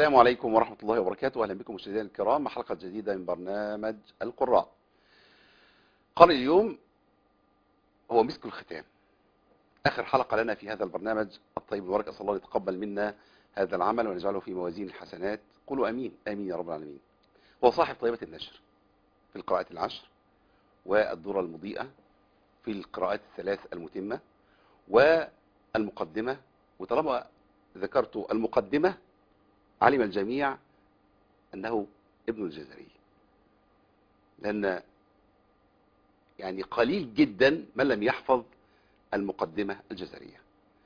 السلام عليكم ورحمة الله وبركاته. أهلا بكم مشاهدينا الكرام مع حلقة جديدة من برنامج القراء. قارئ اليوم هو مسك الختام، آخر حلقة لنا في هذا البرنامج الطيب المبارك. أسأل الله يتقبل منا هذا العمل ونجعله في موازين الحسنات. قولوا أمين آمين يا رب العالمين. هو صاحب طيبة النشر في القراءات العشر والدورة المضيئة في القراءات الثلاث المتمة والمقدمة. وطالما ذكرت المقدمة علم الجميع أنه ابن الجزري، لأن يعني قليل جدا من لم يحفظ المقدمة الجزرية.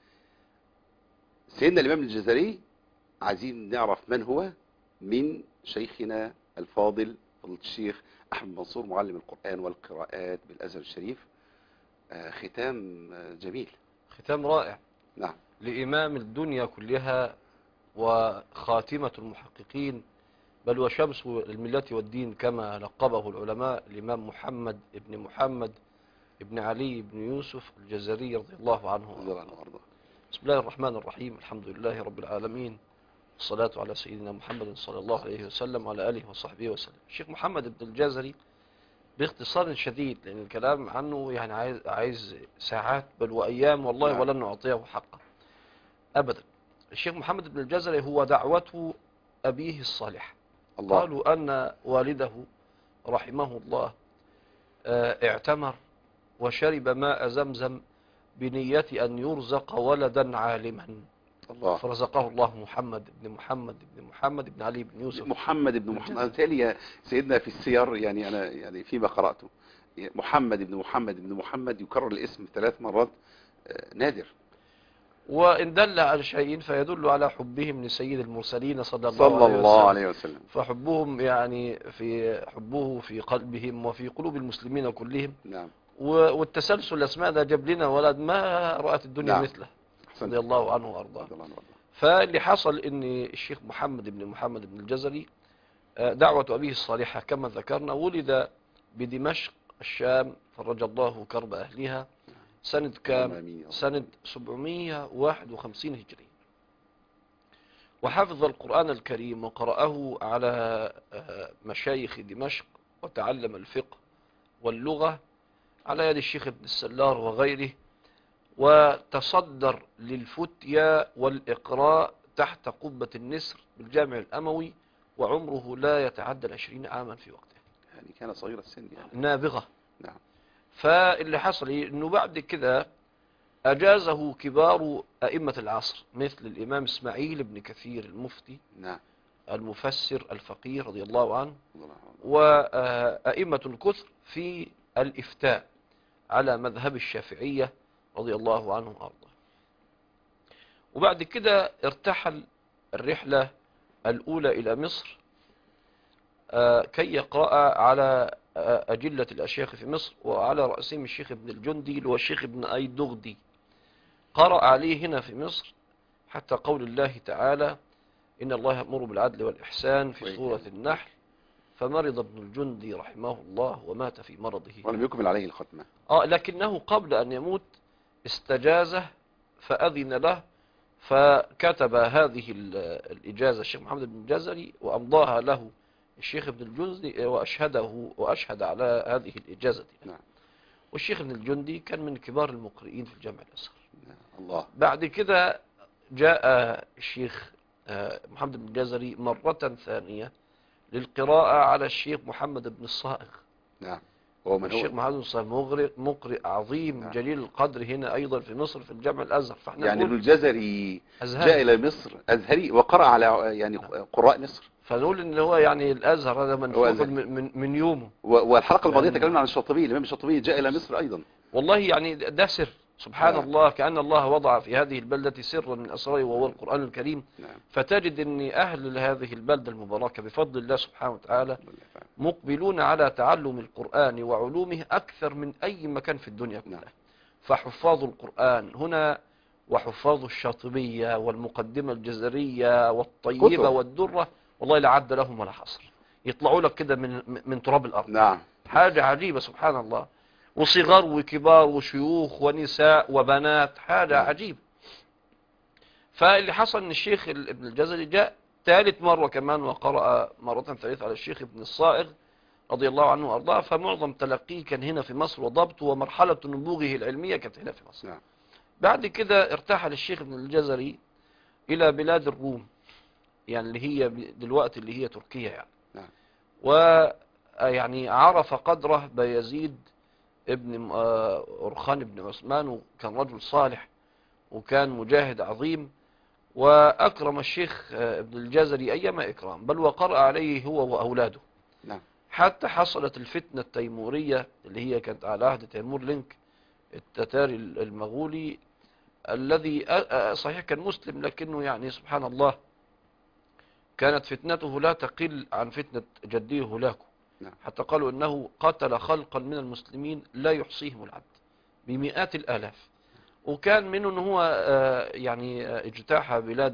سيدنا الإمام الجزري عايزين نعرف من هو من شيخنا الفاضل فضيلة الشيخ أحمد منصور معلم القرآن والقراءات بالأزهر الشريف. ختام جميل، ختام رائع. نعم، لإمام الدنيا كلها وخاتمة المحققين، بل وشمس الملة والدين كما لقبه العلماء، الإمام محمد ابن علي بن يوسف الجزري رضي الله عنه وارضاه. بسم الله الرحمن الرحيم، الحمد لله رب العالمين، والصلاة على سيدنا محمد صلى الله عليه وسلم وعلى آله وصحبه وسلم. الشيخ محمد بن الجزري باختصار شديد، لأن الكلام عنه يعني عايز ساعات بل وأيام والله، نعم. ولن نعطيه حقه أبدا. الشيخ محمد بن الجزري هو دعوة أبيه الصالح. الله. قالوا أن والده رحمه الله اعتمر وشرب ماء زمزم بنية أن يرزق ولدا عالما، الله. فرزقه الله محمد بن علي بن يوسف محمد بن محمد. تالي سيدنا في السير، يعني أنا يعني فيما قرأته محمد بن محمد يكرر الاسم 3 مرات، نادر. وإن دل على شيء فيدل على حبهم لسيد المرسلين صلى الله الله عليه وسلم. فحبهم يعني حبه في قلبهم وفي قلوب المسلمين كلهم. نعم. والتسلسل الأسماء ده جاب لنا ولد ما رأت الدنيا نعم. مثله رضي الله عنه وأرضاه. فاللي حصل ان الشيخ محمد بن الجزري دعوة أبيه الصالحة كما ذكرنا، ولد بدمشق الشام فرج الله كرب أهلها سنة كام؟ سنة 751 هجري. وحفظ القرآن الكريم وقرأه على مشايخ دمشق، وتعلم الفقه واللغة على يد الشيخ ابن السلار وغيره، وتصدر للفتيا والإقراء تحت قبة النسر بالجامع الأموي، وعمره لا يتعدى 20 عاما في وقته، يعني كان صغير السن يعني. نابغة. نعم. فاللي حصل انه بعد كده أجازه كبار أئمة العصر مثل الإمام إسماعيل بن كثير المفتي، نعم، المفسر الفقيه رضي الله عنه، وأئمة الكثر في الإفتاء على مذهب الشافعية رضي الله عنه وأرضاه. وبعد كده ارتحل الرحلة الأولى إلى مصر كي يقرأ على أجلة الأشياخ في مصر، وعلى رأسهم الشيخ ابن الجندي اللي هو الشيخ ابن أيدغدي. قرأ عليه هنا في مصر حتى قول الله تعالى: إن الله يأمر بالعدل والإحسان في سورة النحل، فمرض ابن الجندي رحمه الله ومات في مرضه ولم يكمل عليه الختمة. لكنه قبل أن يموت استجازه فأذن له، فكتب هذه الإجازة الشيخ محمد بن الجزري وأمضاها له الشيخ ابن الجندي، وأشهد على هذه الإجازة. نعم. والشيخ ابن الجندي كان من كبار المقرئين في الجامع الأزهر. الله. بعد كده جاء الشيخ محمد بن الجزري مرة ثانية للقراءة على الشيخ محمد بن الصائغ. نعم. الشيخ محمد بن الصائغ مقرئ عظيم. نعم. جليل القدر هنا أيضا في مصر في الجامع الأزهر. فاحنا يعني ابن الجزري جاء إلى مصر أزهري وقرأ على يعني قراء مصر، فنقول ان هو يعني الازهر هذا منفوخ من يومه. والحلقه الماضيه تكلمنا عن الشاطبي. الامام الشاطبي جاء الى مصر ايضا. والله يعني ده سر سبحان الله، كأن الله وضع في هذه البلدة سرا من اسراره وهو القرآن الكريم. فتجد ان اهل هذه البلدة المباركة بفضل الله سبحانه وتعالى مقبلون على تعلم القرآن وعلومه اكثر من اي مكان في الدنيا كلها. فحفاظ القرآن هنا وحفاظ الشاطبية والمقدمة الجزرية والطيبة والدرة والله لا عد لهم ولا حصر، يطلعوا لك كده من تراب الأرض. نعم. حاجة عجيبة سبحان الله، وصغار وكبار وشيوخ ونساء وبنات، حاجة عجيبة. فاللي حصل ان الشيخ ابن الجزري جاء ثالث مرة كمان وقرأ مرة ثالثة على الشيخ ابن الصائغ رضي الله عنه وأرضاه. فمعظم تلقيه كان هنا في مصر، وضبطه ومرحلة نبوغه العلمية كانت هنا في مصر. نعم. بعد كده ارتحل الشيخ ابن الجزري إلى بلاد الروم، يعني اللي هي دلوقتي اللي هي تركيا يعني. نعم. ويعني عرف قدره بيزيد ابن أرخان بن عثمان، وكان رجل صالح وكان مجاهد عظيم، وأكرم الشيخ ابن الجزري أيما إكرام، بل وقرأ عليه هو وأولاده. نعم. حتى حصلت الفتنة التيمورية اللي هي كانت على عهد تيمور لينك التتاري المغولي، الذي صحيح كان مسلم، لكنه يعني سبحان الله كانت فتنته لا تقل عن فتنة جديه هولاكو. نعم. حتى قالوا انه قتل خلقا من المسلمين لا يحصيهم العد بمئات الالاف. وكان منه ان هو يعني اجتاح بلاد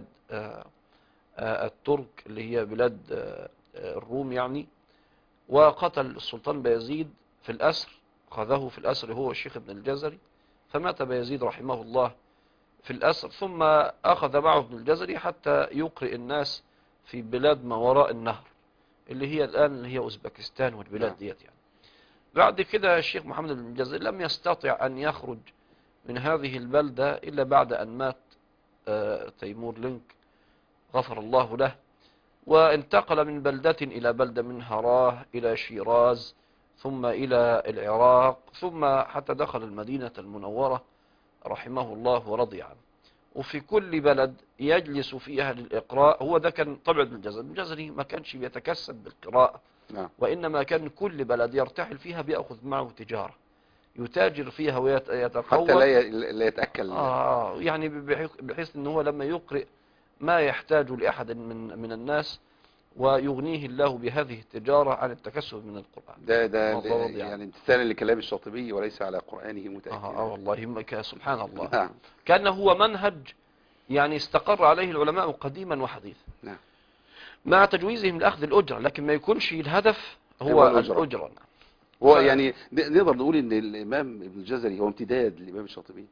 الترك اللي هي بلاد الروم يعني، وقتل السلطان بايزيد في الاسر، خذه في الاسر هو الشيخ ابن الجزري، فمات بايزيد رحمه الله في الاسر. ثم اخذ معه ابن الجزري حتى يقرئ الناس في بلاد ما وراء النهر، اللي هي الآن اللي هي أوزبكستان والبلاد ديت يعني. بعد كده الشيخ محمد بن الجزري لم يستطع أن يخرج من هذه البلدة إلا بعد أن مات تيمور لينك غفر الله له، وانتقل من بلدة إلى بلدة، من هراه إلى شيراز، ثم إلى العراق، ثم حتى دخل المدينة المنورة رحمه الله ورضي عنه. وفي كل بلد يجلس فيها للإقراء. هو ده كان طبع ابن الجزري. ابن الجزري ما كانش بيتكسب بالقراءة، نعم. وإنما كان كل بلد يرتحل فيها بيأخذ معه تجارة، يتاجر فيها ويتقوى حتى لا يتأكل. يعني بحيث ان هو لما يقرئ ما يحتاج لأحد من الناس، ويغنيه الله بهذه التجارة عن التكسب من القرآن. ده يعني امتثالا لكلام الشاطبي وليس على قرآنه متأكدا. والله سبحان الله. نعم. كان هو منهج يعني استقر عليه العلماء قديما وحديثا. نعم. مع تجويزهم لأخذ الأجرة، لكن ما يكونش الهدف هو الأجرة. هو يعني نقدر نقول ان الإمام ابن الجزري هو امتداد للإمام الشاطبي.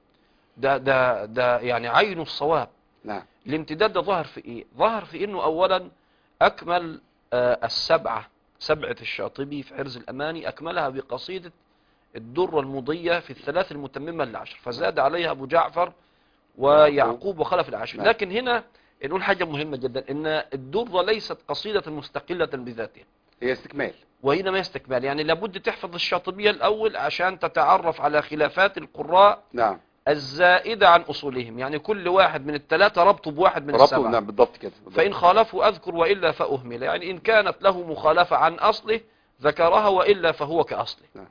ده يعني عين الصواب. نعم. الامتداد ده ظهر في ايه؟ ظهر في انه اولا اكمل سبعة الشاطبي في حرز الاماني، اكملها بقصيدة الدرة المضية في الثلاث المتممة للعشر، فزاد عليها ابو جعفر ويعقوب وخلف العشر. لكن هنا نقول حاجة مهمة جدا، ان الدرة ليست قصيدة مستقلة بذاتها، هي استكمال، وإنما استكمال. يعني لابد تحفظ الشاطبية الأول عشان تتعرف على خلافات القراء. نعم. الزائدة عن أصولهم، يعني كل واحد من الثلاثة ربطوا بواحد من السبعة. نعم بالضبط كده. فإن خالفوا أذكر وإلا فأهمل، يعني إن كانت له مخالفة عن أصله ذكرها، وإلا فهو كأصله. نعم.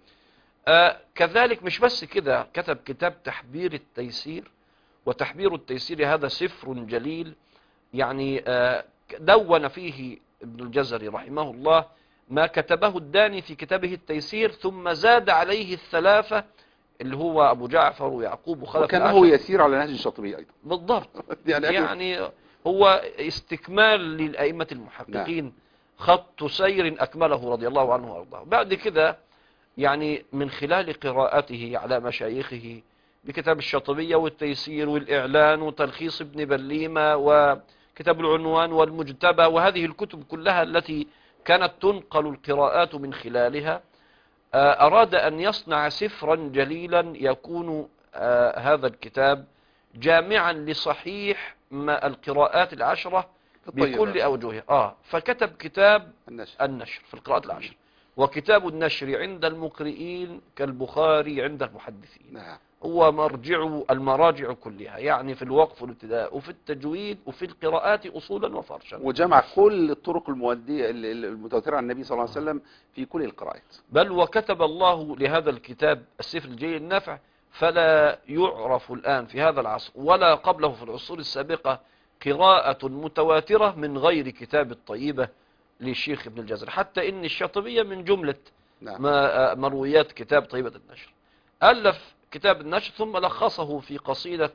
كذلك مش بس كده، كتب كتاب تحبير التيسير. وتحبير التيسير هذا سفر جليل، يعني دون فيه ابن الجزري رحمه الله ما كتبه الداني في كتابه التيسير، ثم زاد عليه الثلاثة اللي هو أبو جعفر ويعقوب وخلف وكان هو يسير على نهج الشاطبي أيضا. بالضبط. يعني هو استكمال للأئمة المحققين. نعم. خط سير أكمله رضي الله عنه وأرضاه. بعد كده يعني من خلال قراءته على مشايخه بكتاب الشاطبية والتيسير والإعلان وتلخيص ابن بليمة وكتاب العنوان والمجتبى، وهذه الكتب كلها التي كانت تنقل القراءات من خلالها، أراد أن يصنع سفرا جليلا يكون هذا الكتاب جامعا لصحيح ما القراءات العشرة بكل أوجهها. فكتب كتاب النشر في القراءات العشر، وكتاب النشر عند المقرئين كالبخاري عند المحدثين. نعم. هو مرجع المراجع كلها، يعني في الوقف والابتداء وفي التجويد وفي القراءات أصولا وفرشا، وجمع كل الطرق المؤدية المتواترة عن النبي صلى الله عليه وسلم في كل القراءات. بل وكتب الله لهذا الكتاب السفر الجليل النافع، فلا يعرف الآن في هذا العصر ولا قبله في العصور السابقة قراءة متواترة من غير كتاب الطيبة للشيخ ابن الجزري، حتى إن الشاطبية من جملة مرويات كتاب طيبة النشر. ألف كتاب النشر ثم لخصه في قصيدة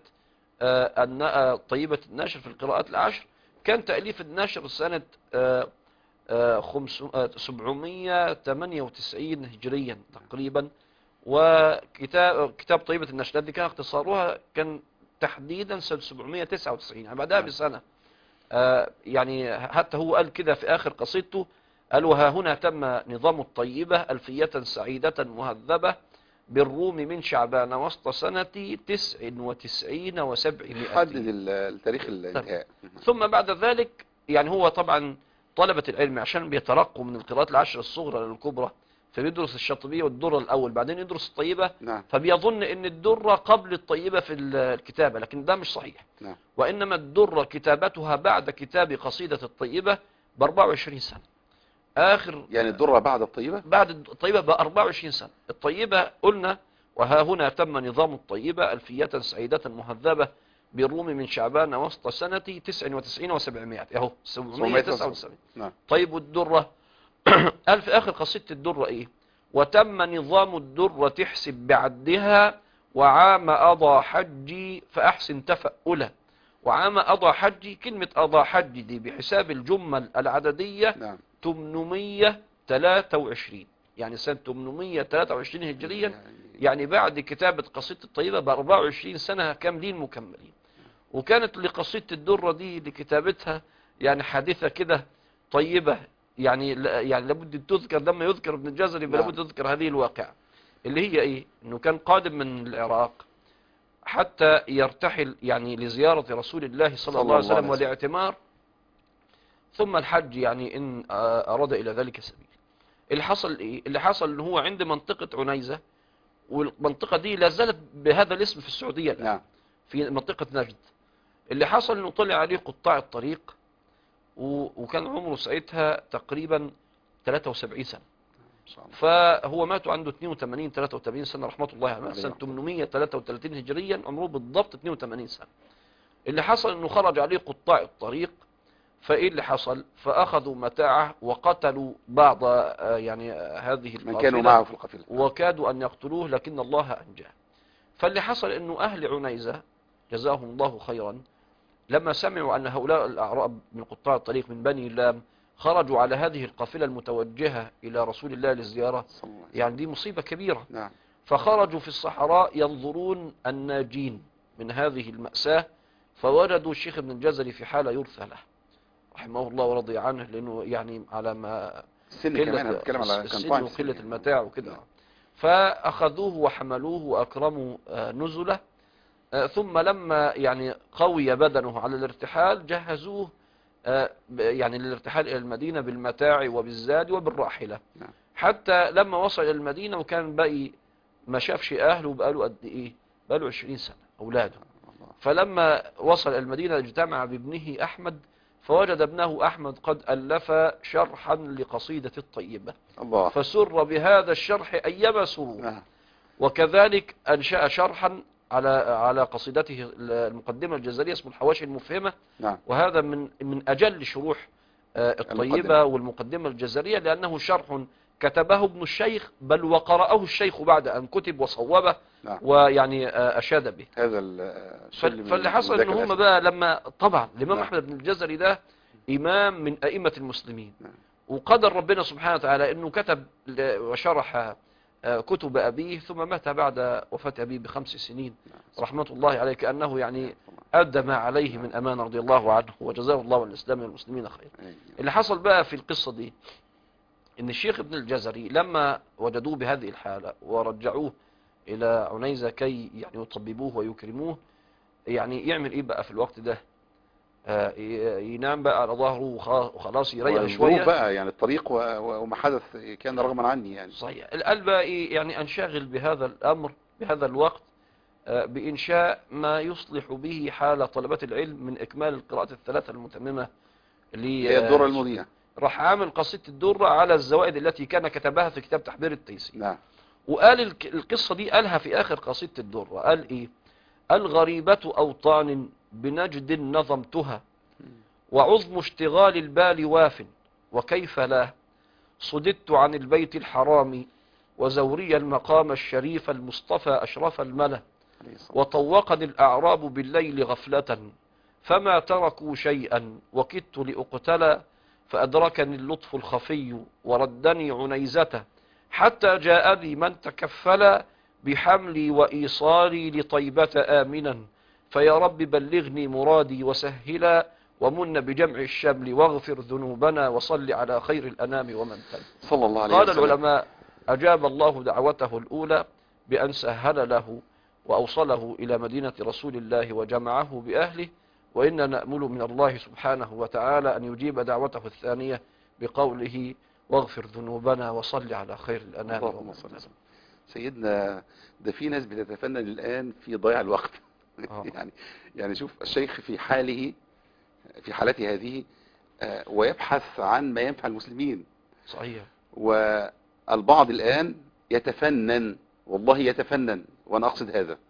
طيبة النشر في القراءات العشر. كان تأليف النشر سنة 798 هجريا تقريبا. وكتاب طيبة النشر الذي كان اختصارها كان تحديدا سنة 799، يعني بعدها بسنة. يعني حتى هو قال كده في آخر قصيدته، قال: وها هنا تم نظام الطيبة ألفية سعيدة مهذبة بالروم من شعبان وسط سنة 99 و700. حدد التاريخ الانتهاء. ثم بعد ذلك يعني هو طبعا طلبة العلم عشان بيترقوا من القراءات العشر الصغرى للكبرى، فبيدرس الشاطبية والدرة الأول بعدين يدرس الطيبة. نعم. فبيظن ان الدرة قبل الطيبة في الكتابة، لكن ده مش صحيح. نعم. وإنما الدرة كتابتها بعد كتاب قصيدة الطيبة ب 24 سنة. آخر يعني الدرة بعد الطيبة؟ بعد الطيبة ب 24 سنة. الطيبة قلنا: وها هنا تم نظام الطيبة ألفية سعيدة مهذبة بالروم من شعبان وسط سنة 99 و700. اهو 799. نعم. طيب والدرة قال في آخر قصيدة الدرة إيه؟ وتم نظام الدرة تحسب بعدها وعام أضى حجي فأحسن تفأله. وعام أضى حجي، كلمة أضى حجي دي بحساب الجمل العددية نعم. 823، يعني سنة 823 هجريا، يعني بعد كتابة قصيدة الطيبة ب 24 سنة كاملين مكملين. وكانت لقصيدة الدرة دي لكتابتها يعني حادثة كده طيبة، يعني لابد تذكر لما يذكر ابن الجزري، لابد تذكر هذه الواقعة اللي هي ايه؟ انه كان قادم من العراق حتى يرتحل يعني لزيارة رسول الله صلى الله عليه وسلم والاعتمار، ثم الحج يعني ان اراد الى ذلك سبيل. اللي حصل ايه؟ اللي حصل ان هو عند منطقة عنيزة، والمنطقة دي لا زالت بهذا الاسم في السعودية الآن. نعم. في منطقة نجد. اللي حصل انه طلع عليه قطاع الطريق، وكان عمره ساعتها تقريبا 73 سنة. فهو مات عنده 82 83 سنة رحمة الله عليه، سنة 833 هجريا، عمره بالضبط 82 سنة. اللي حصل انه خرج عليه قطاع الطريق، فايه اللي حصل؟ فاخذوا متاعه وقتلوا بعض يعني هذه القافلة من كانوا معه في القافلة، وكادوا ان يقتلوه، لكن الله انجاه. فاللي حصل انه اهل عنيزة جزاهم الله خيرا لما سمعوا ان هؤلاء الاعراب من قطاع الطريق من بني لام خرجوا على هذه القافلة المتوجهة الى رسول الله للزيارة، يعني دي مصيبة كبيرة. نعم. فخرجوا في الصحراء ينظرون الناجين من هذه المأساة، فوجدوا الشيخ ابن الجزري في حالة يرثى له رحمه الله ورضي عنه، لأنه يعني على ما السن كمان بتكلم على السن وقلة المتاع وكده. فأخذوه وحملوه وأكرموا نزله، ثم لما يعني قوي بدنه على الارتحال جهزوه يعني للارتحال إلى المدينة بالمتاع وبالزاد وبالراحلة. حتى لما وصل إلى المدينة وكان بقي ما شافش أهله بقاله قد إيه؟ بقاله 20 سنة أولاده. فلما وصل إلى المدينة اجتمع بابنه أحمد، فوجد ابنه أحمد قد ألف شرحا لقصيدة الطيبة، الله. فسر بهذا الشرح أيما سرور. وكذلك أنشأ شرحا على قصيدته المقدمة الجزرية اسمه الحواشي المفهمة. نعم. وهذا من أجل شروح الطيبة والمقدمة الجزرية، لأنه شرح كتبه ابن الشيخ، بل وقرأه الشيخ بعد أن كتب وصوبه. نعم. ويعني أشاد به. هذا فاللي حصل ان هم بقى لما طبعا الإمام نعم. أحمد بن الجزري ده إمام من أئمة المسلمين. نعم. وقدر ربنا سبحانه وتعالى أنه كتب وشرح كتب أبيه، ثم مات بعد وفاة أبيه ب5 سنين رحمة الله عليه، كأنه يعني أدى ما عليه من أمانة رضي الله عنه، وجزاه الله والإسلام والمسلمين خير. اللي حصل بقى في القصة دي ان الشيخ ابن الجزري لما وجدوه بهذه الحالة ورجعوه الى عنيزة كي يعني يطببوه ويكرموه، يعني يعمل ايه بقى في الوقت ده؟ ينام بقى على ظهره وخلاص يريح شوية بقى، يعني الطريق وما حدث كان رغما عني يعني. صحيح. القلب بقى ايه؟ يعني انشغل بهذا الامر بهذا الوقت بانشاء ما يصلح به حال طلبة العلم من اكمال القراءات الثلاثة المتممة هي الدرة المضيئة. راح عامل قصيدة الدرة على الزوائد التي كان كتبها في كتاب تحبير التيسير. نعم. وقال القصة دي قالها في آخر قصيدة الدرة، قال إيه؟ الغريبة أوطان بنجد نظمتها، وعظم اشتغال البال واف، وكيف لا صددت عن البيت الحرام، وزوري المقام الشريف المصطفى أشرف الملا، وطوقني الأعراب بالليل غفلة، فما تركوا شيئا وكدت لأقتلى، فأدركني اللطف الخفي وردني عنيزته، حتى جاءني من تكفل بحملي وإيصالي لطيبة آمنا، فيا رب بلغني مرادي وسهلا، ومن بجمع الشمل واغفر ذنوبنا وصل على خير الأنام ومن تل. صلى الله عليه قال وسلم. العلماء: أجاب الله دعوته الأولى بأن سهل له وأوصله إلى مدينة رسول الله وجمعه بأهله، وإنا نأمل من الله سبحانه وتعالى أن يجيب دعوته الثانية بقوله: واغفر ذنوبنا وصل على خير الأنام اللهم ومن صل تل. وسلم. سيدنا، ده في ناس بتتفنن الآن في ضياع الوقت. يعني شوف الشيخ في حاله، في حالته هذه، ويبحث عن ما ينفع المسلمين. صحيح. والبعض الآن يتفنن، والله يتفنن، وأنا أقصد هذا،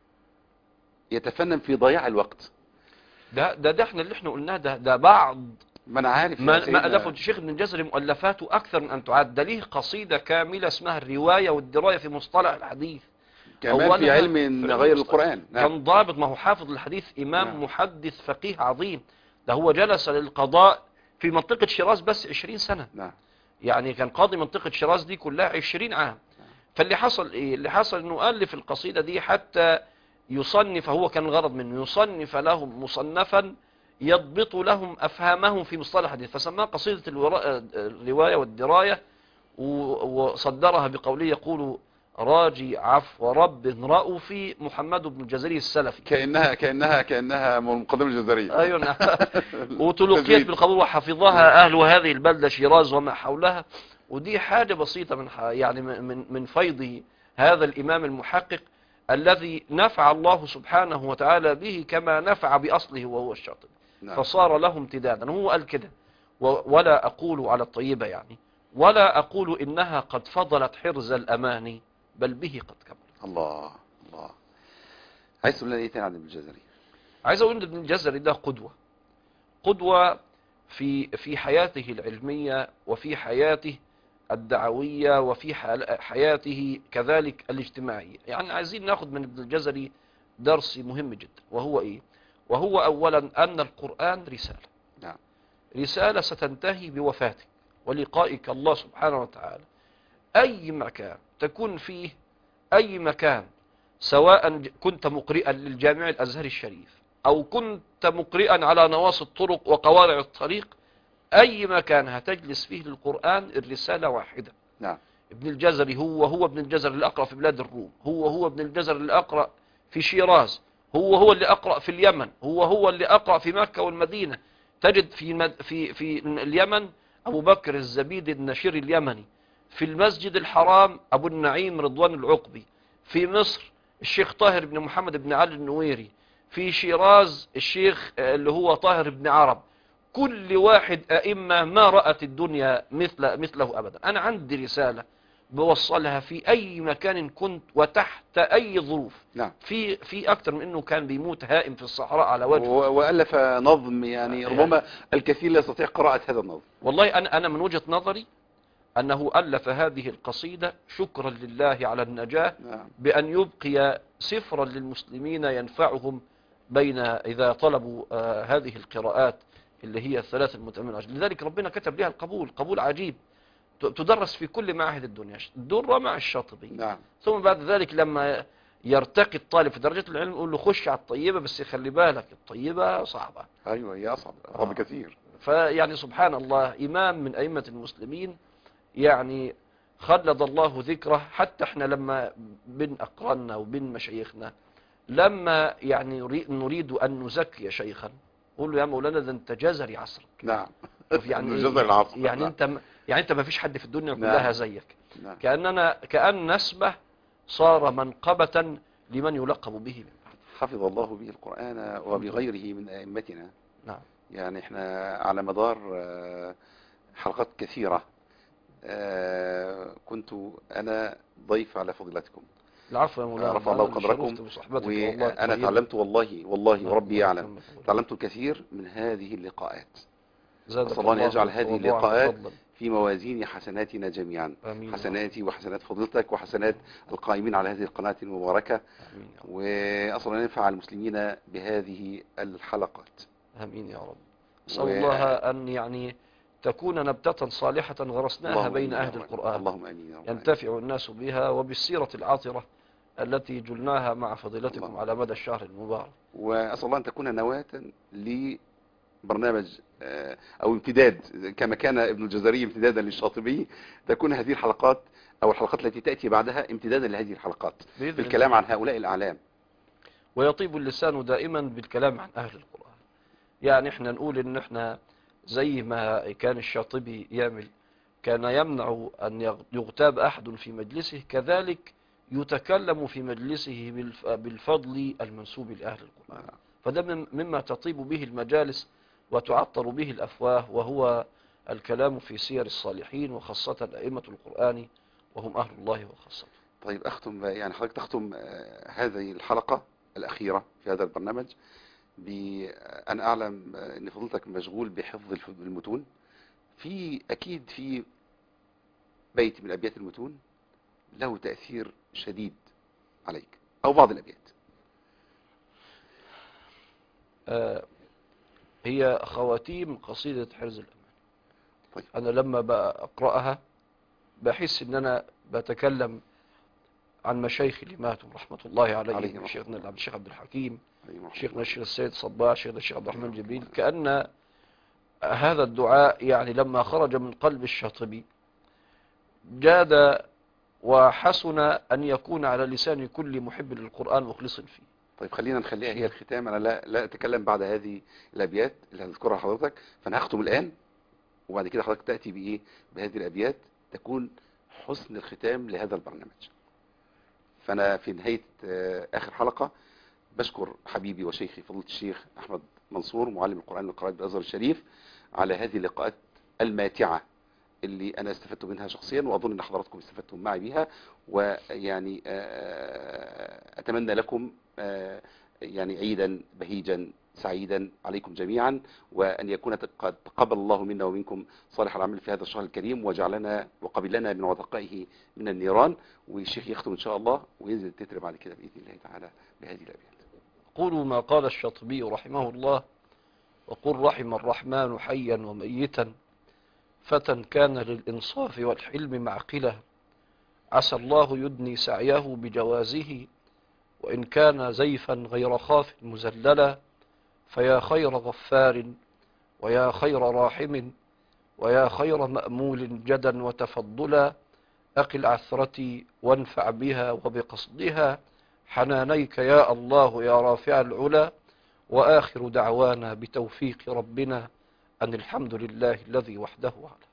يتفنن في ضياع الوقت. ده احنا اللي احنا قلناه ده بعض ما أنا عارف يا ما سيدنا. ألفه الشيخ ابن الجزري مؤلفاته أكثر من أن تعد. ده ليه قصيدة كاملة اسمها الرواية والدراية في مصطلح الحديث، كمان في علم غير القرآن. نعم. كان ضابط، ما هو حافظ الحديث، إمام نعم. محدث فقيه عظيم. ده هو جلس للقضاء في منطقة شيراز بس 20 سنة. نعم. يعني كان قاضي منطقة شيراز دي كلها 20 عام. فاللي حصل إيه؟ اللي حصل إنه ألف القصيدة دي حتى يصنف، هو كان الغرض منه يصنف لهم مصنفا يضبط لهم أفهامهم في مصطلح الحديث، فسماها قصيدة الرواية والدراية، وصدرها بقوله يقول: راجي عفو رب رؤوفي محمد بن الجزري السلفي. كأنها مقدمة الجزرية. أيوة نعم. وتلقيت بالقبول وحفظها أهل هذه البلدة شيراز وما حولها. ودي حاجة بسيطة من فيضه هذا الإمام المحقق الذي نفع الله سبحانه وتعالى به كما نفع بأصله وهو الشاطبي. نعم. فصار له امتدادا. هو قال كده: ولا أقول على الطيبة يعني، ولا أقول إنها قد فضلت حرز الأماني، بل به قد كملت. الله الله. عايز تقول لنا ايه تاني عن ابن الجزري؟ عايز أقول إن ابن الجزري ده قدوة في حياته العلمية، وفي حياته الدعوية، وفي حياته كذلك الاجتماعية. يعني عايزين ناخد من ابن الجزري درس مهم جدا، وهو إيه؟ وهو أولا أن القرآن رسالة. نعم. رسالة ستنتهي بوفاتك ولقائك الله سبحانه وتعالى. أي مكان تكون فيه، أي مكان، سواء كنت مقرئا للجامع الأزهري الشريف أو كنت مقرئا على نواصي الطرق وقوارع الطريق، أي مكان هتجلس فيه للقرآن الرسالة واحدة. نعم. ابن الجزري هو ابن الجزري اللي أقرأ في بلاد الروم، هو ابن الجزري اللي أقرأ في شيراز، هو اللي أقرأ في اليمن، هو اللي أقرأ في مكة والمدينة. تجد في اليمن أبو بكر الزبيدي النشير اليمني، في المسجد الحرام أبو النعيم رضوان العقبي، في مصر الشيخ طاهر بن محمد بن علي النويري، في شيراز الشيخ اللي هو طاهر بن عرب. كل واحد أئمة ما رأت الدنيا مثله أبدا. أنا عندي رسالة بوصلها في أي مكان كنت وتحت أي ظروف. نعم. في أكتر من أنه كان بيموت هائم في الصحراء على وجهه، وألف نظم، يعني ربما الكثير لا يستطيع قراءة هذا النظم. والله أنا من وجهة نظري أنه ألف هذه القصيدة شكرا لله على النجاة. نعم. بأن يبقي سفرا للمسلمين ينفعهم إذا طلبوا هذه القراءات اللي هي الثلاث المتأمنة. لذلك ربنا كتب لها القبول، قبول عجيب، تدرس في كل معاهد الدنيا، الدرة مع الشاطبي. نعم. ثم بعد ذلك لما يرتقي الطالب في درجة العلم يقول له خش على الطيبة، بس خلي بالك الطيبة صعبة. أيوة، هي أصعب بكثير. فيعني سبحان الله، إمام من أئمة المسلمين، يعني خلد الله ذكره. حتى احنا لما بين أقراننا وبين مشايخنا لما يعني نريد أن نزكي شيخا قول له: يا مولانا ده انت جزري عصرك. نعم. يعني جزري العصر. يعني نعم. انت ما فيش حد في الدنيا كلها نعم. زيك. نعم. كأن اسمه صار منقبة لمن يلقب به من بعد. حفظ الله به القرآن وبغيره من أئمتنا. نعم. يعني احنا على مدار حلقات كثيرة كنت أنا ضيف على فضيلتكم. العفو يا مولانا، رفع الله قدركم. وأنا تعلمت والله وربي يعلم، تعلمت الكثير من هذه اللقاءات. أسأل الله أن يجعل هذه اللقاءات في موازين حسناتنا جميعا. آمين. حسناتي وحسنات فضيلتك وحسنات القائمين على هذه القناة المباركة. آمين. وأسأل أن ينفع المسلمين بهذه الحلقات. آمين يا رب. أسأل الله أن يعني تكون نبتة صالحة غرسناها بين أهل القرآن. اللهم آمين. ينتفع الناس بها وبالسيرة العاطرة التي جلناها مع فضيلتكم على مدى الشهر المبارك. وأسأل الله أن تكون نواة برنامج أو امتداد، كما كان ابن الجزري امتدادا للشاطبي، تكون هذه الحلقات أو الحلقات التي تأتي بعدها امتدادا لهذه الحلقات بإذن بالكلام الله. عن هؤلاء الأعلام. ويطيب اللسان دائما بالكلام عن أهل القرآن. يعني احنا نقول ان احنا زي ما كان الشاطبي يعمل، كان يمنع أن يغتاب أحد في مجلسه، كذلك يتكلم في مجلسه بالفضل المنسوب لأهل القرآن. فده مما تطيب به المجالس وتعطر به الأفواه، وهو الكلام في سير الصالحين وخاصة أئمة القرآن وهم أهل الله وخاصته. طيب أختم، يعني حضرتك تختم هذه الحلقة الأخيرة في هذا البرنامج بأن أعلم أن فضلتك مشغول بحفظ المتون. أكيد في بيت من أبيات المتون له تأثير شديد عليك، أو بعض الأبيات. هي خواتيم قصيدة حرز الأمان. طيب. أنا لما بقرأها بحس أن أنا بتكلم عن مشايخ اللي ماتوا رحمة الله عليهم، شيخنا الشيخ عبد الحكيم، شيخنا الشيخ السيد صباح، شيخنا الشيخ عبد الرحمن جبريل. كأن هذا الدعاء يعني لما خرج من قلب الشاطبي جاد وحسن أن يكون على لسان كل محب للقرآن مخلص فيه. طيب خلينا نخليها هي الختام. أنا لا أتكلم بعد هذه الأبيات اللي هنذكرها حضرتك، فأنا هختم الآن، وبعد كده حضرتك تأتي بإيه؟ بهذه الأبيات تكون حسن الختام لهذا البرنامج. فأنا في نهاية آخر حلقة بشكر حبيبي وشيخي فضيلة الشيخ أحمد منصور، معلم القرآن والقراءات بالأزهر الشريف، على هذه اللقاءات الماتعة اللي أنا استفدت منها شخصيا، وأظن أن حضراتكم استفدتم معي بها. ويعني أتمنى لكم يعني عيدا بهيجا سعيدا عليكم جميعا، وأن يكون قد تقبل الله منا ومنكم صالح العمل في هذا الشهر الكريم، وجعلنا وقبلنا من عتقائه من النيران. والشيخ يختم إن شاء الله وينزل التتر بعد كده بإذن الله تعالى بهذه الأبيات. قولوا ما قال الشاطبي رحمه الله: وقل رحم الرحمن حيا وميتا، فتى كان للإنصاف والحلم معقلا، عسى الله يدني سعيه بجوازه، وإن كان زيفا غير خاف مزللا، فيا خير غفار ويا خير راحم ويا خير مأمول جدا وتفضلا، أقل عثرتي وانفع بها وبقصدها، حنانيك يا الله يا رافع العلا، وآخر دعوانا بتوفيق ربنا أن الحمد لله الذي وحده على.